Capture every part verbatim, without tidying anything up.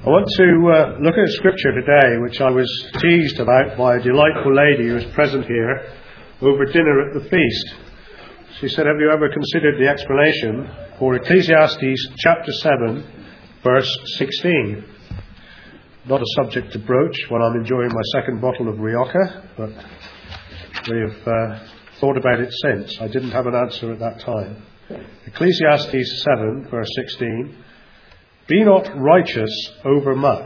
I want to uh, look at a scripture today which I was teased about by a delightful lady who was present here over dinner at the feast. She said, have you ever considered the explanation for Ecclesiastes chapter seven, verse sixteen? Not a subject to broach when I'm enjoying my second bottle of Rioja, but we have uh, thought about it since. I didn't have an answer at that time. Ecclesiastes seven, verse sixteen. Be not righteous over much,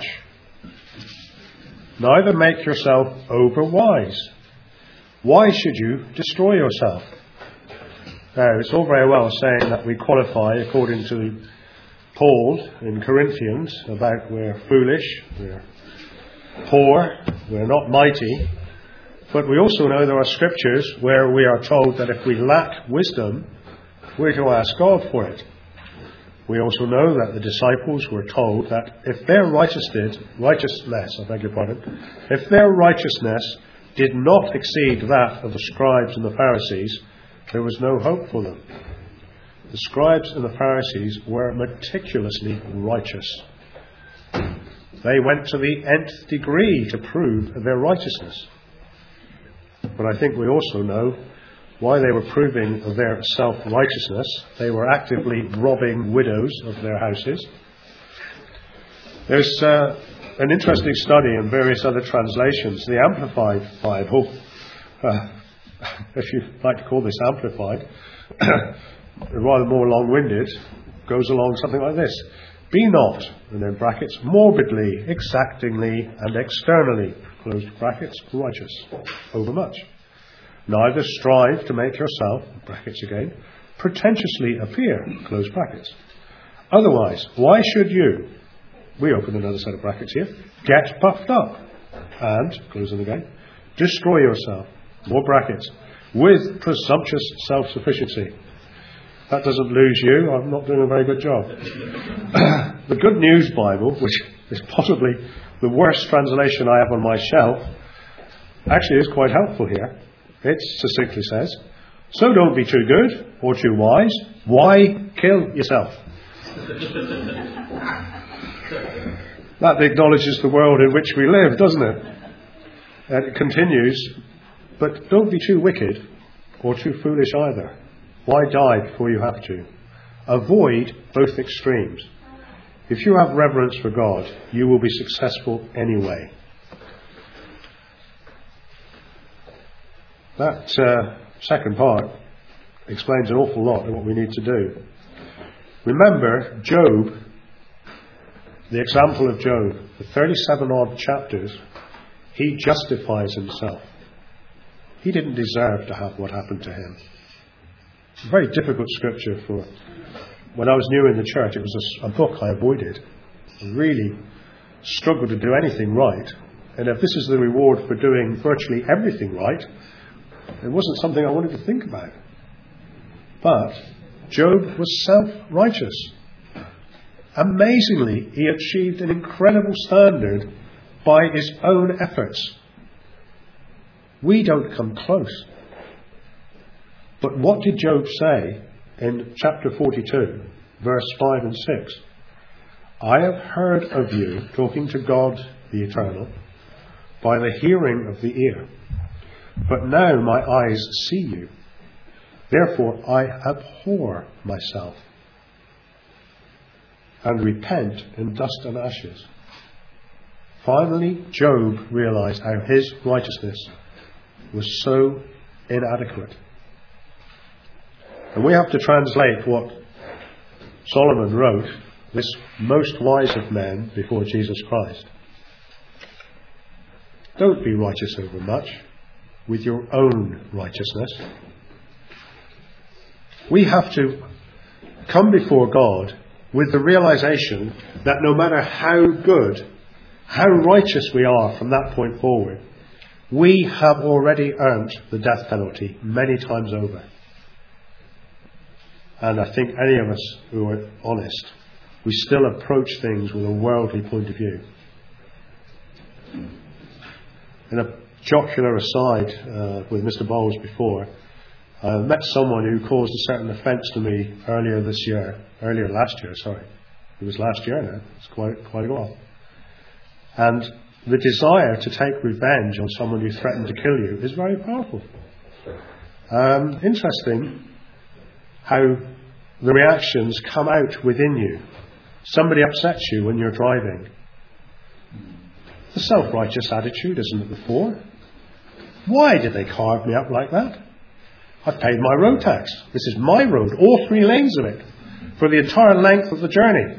neither make yourself over wise. Why should you destroy yourself? Now, it's all very well saying that we qualify according to Paul in Corinthians about we're foolish, we're poor, we're not mighty. But we also know there are scriptures where we are told that if we lack wisdom, we're to ask God for it. We also know that the disciples were told that if their righteousness, righteousness, I beg your pardon, if their righteousness did not exceed that of the scribes and the Pharisees, there was no hope for them. The scribes and the Pharisees were meticulously righteous. They went to the nth degree to prove their righteousness. But I think we also know why they were proving their self-righteousness. They were actively robbing widows of their houses. There's uh, an interesting study in various other translations. The Amplified Bible, uh, if you like to call this Amplified, rather more long-winded, goes along something like this. Be not, and then brackets, morbidly, exactingly, and externally, closed brackets, righteous, overmuch. Neither strive to make yourself, brackets again, pretentiously appear, close brackets. Otherwise, why should you, we open another set of brackets here, get puffed up and, close them again, destroy yourself, more brackets, with presumptuous self-sufficiency. That doesn't lose you. I'm not doing a very good job. The Good News Bible, which is possibly the worst translation I have on my shelf, actually is quite helpful here. It succinctly says, so don't be too good or too wise. Why kill yourself? That acknowledges the world in which we live, doesn't it? And it continues, but don't be too wicked or too foolish either. Why die before you have to? Avoid both extremes. If you have reverence for God, you will be successful anyway. That uh, second part explains an awful lot of what we need to do. Remember, Job, the example of Job, the thirty-seven odd chapters, he justifies himself. He didn't deserve to have what happened to him. It's a very difficult scripture for... When I was new in the church, it was a, a book I avoided. I really struggled to do anything right. And if this is the reward for doing virtually everything right, it wasn't something I wanted to think about. But Job was self-righteous. Amazingly, he achieved an incredible standard by his own efforts. We don't come close. But what did Job say in chapter forty-two, verse five and six? I have heard of you, talking to God the Eternal, by the hearing of the ear. But now my eyes see you. Therefore I abhor myself and repent in dust and ashes. Finally, Job realized how his righteousness was so inadequate. And we have to translate what Solomon wrote, this most wise of men before Jesus Christ. Don't be righteous over much with your own righteousness. We have to come before God with the realization that no matter how good, how righteous we are from that point forward, we have already earned the death penalty many times over. And I think any of us who are honest, we still approach things with a worldly point of view. In a jocular aside uh, with Mister Bowles before, I met someone who caused a certain offence to me earlier this year, earlier last year, sorry. It was last year now, it's quite, quite a while. And the desire to take revenge on someone who threatened to kill you is very powerful. Um, interesting how the reactions come out within you. Somebody upsets you when you're driving. The self-righteous attitude, isn't it, before? Why did they carve me up like that? I've paid my road tax. This is my road, all three lanes of it, for the entire length of the journey.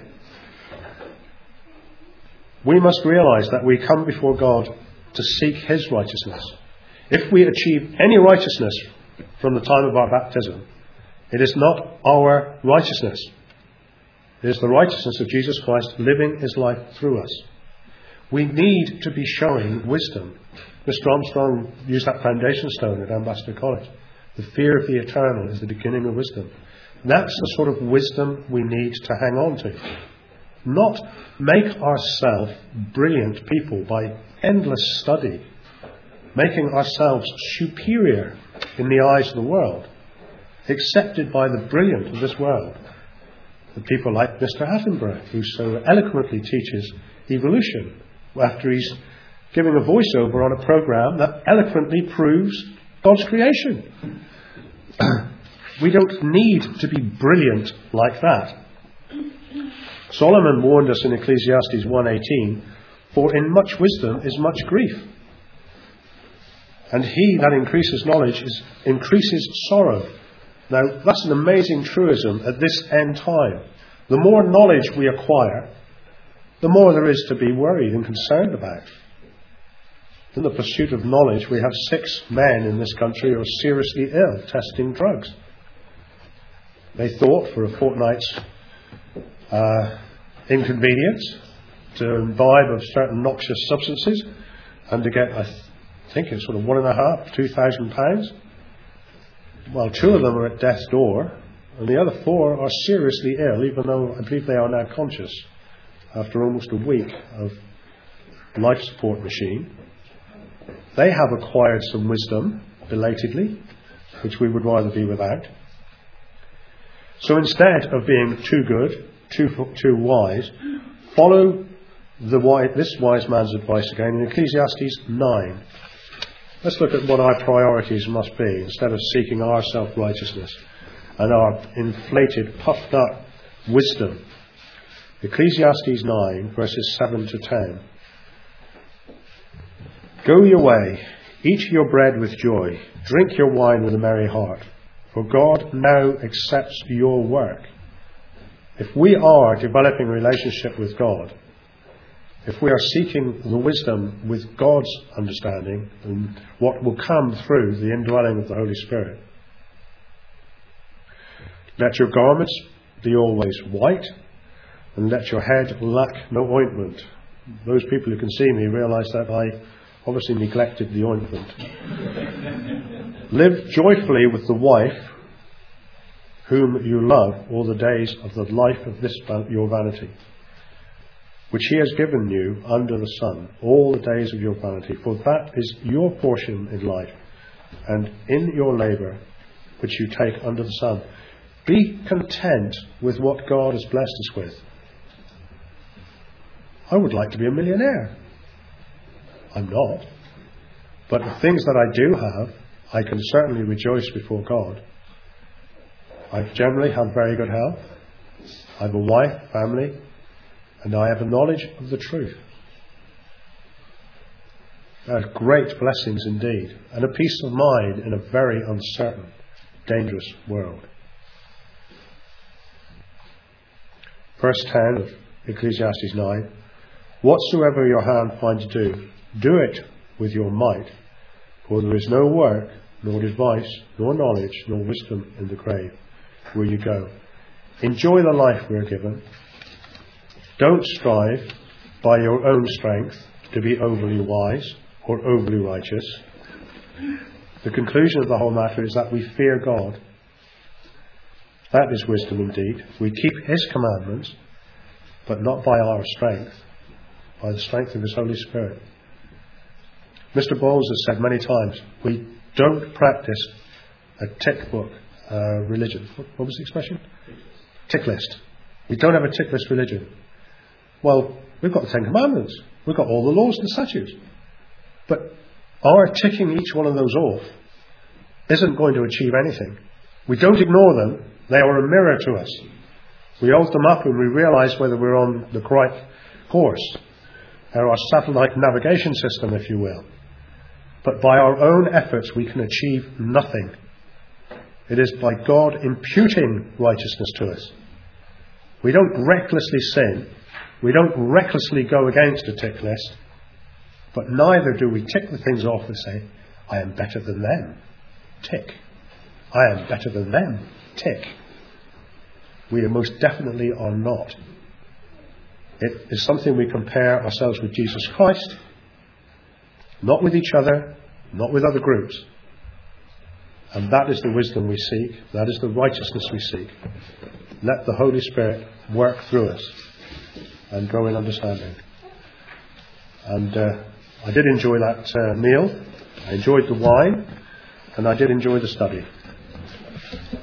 We must realise that we come before God to seek His righteousness. If we achieve any righteousness from the time of our baptism, it is not our righteousness. It is the righteousness of Jesus Christ living His life through us. We need to be showing wisdom. Mister Armstrong used that foundation stone at Ambassador College. The fear of the eternal is the beginning of wisdom. That's the sort of wisdom we need to hang on to. Not make ourselves brilliant people by endless study, making ourselves superior in the eyes of the world, accepted by the brilliant of this world. The people like Mister Attenborough, who so eloquently teaches evolution, after he's giving a voiceover on a program that eloquently proves God's creation. We don't need to be brilliant like that. Solomon warned us in Ecclesiastes one eighteen, for in much wisdom is much grief, and he that increases knowledge is, increases sorrow. Now, that's an amazing truism at this end time. The more knowledge we acquire, the more there is to be worried and concerned about. In the pursuit of knowledge, we have six men in this country who are seriously ill, testing drugs. They thought for a fortnight's uh, inconvenience to imbibe of certain noxious substances and to get, I th- think it's sort of one and a half, two thousand pounds. Well, two of them are at death's door, and the other four are seriously ill, even though I believe they are now conscious after almost a week of life support machine. They have acquired some wisdom, belatedly, which we would rather be without. So instead of being too good, too too wise, follow the wise, this wise man's advice again in Ecclesiastes nine. Let's look at what our priorities must be instead of seeking our self-righteousness and our inflated, puffed up wisdom. Ecclesiastes nine, verses seven to ten. Go your way, eat your bread with joy, drink your wine with a merry heart, for God now accepts your work. If we are developing a relationship with God, if we are seeking the wisdom with God's understanding and what will come through the indwelling of the Holy Spirit, let your garments be always white, and let your head lack no ointment. Those people who can see me realise that I obviously neglected the ointment. Live joyfully with the wife whom you love all the days of the life of this your vanity, which He has given you under the sun, all the days of your vanity, for that is your portion in life, and in your labour which you take under the sun. Be content with what God has blessed us with. I would like to be a millionaire. I'm not. But the things that I do have, I can certainly rejoice before God. I generally have very good health. I have a wife, family, and I have a knowledge of the truth. They are great blessings indeed, and a peace of mind in a very uncertain, dangerous world. Verse ten of Ecclesiastes nine. Whatsoever your hand find to do, do it with your might, for there is no work, nor device, nor knowledge, nor wisdom in the grave where you go. Enjoy the life we are given. Don't strive by your own strength to be overly wise or overly righteous. The conclusion of the whole matter is that we fear God. That is wisdom indeed. We keep His commandments, but not by our strength, by the strength of His Holy Spirit. Mister Bowles has said many times, we don't practice a tick book uh, religion. What, what was the expression? Tick list. We don't have a tick list religion. Well, we've got the Ten Commandments. We've got all the laws and statutes. But our ticking each one of those off isn't going to achieve anything. We don't ignore them. They are a mirror to us. We hold them up and we realise whether we're on the correct course. They're our satellite navigation system, if you will. But by our own efforts we can achieve nothing. It is by God imputing righteousness to us. We don't recklessly sin. We don't recklessly go against a tick list. But neither do we tick the things off and say, I am better than them. Tick. I am better than them. Tick. We most definitely are not. It is something we compare ourselves with Jesus Christ, not with each other, not with other groups. And that is the wisdom we seek. That is the righteousness we seek. Let the Holy Spirit work through us and grow in understanding. And uh, I did enjoy that uh, meal. I enjoyed the wine. And I did enjoy the study.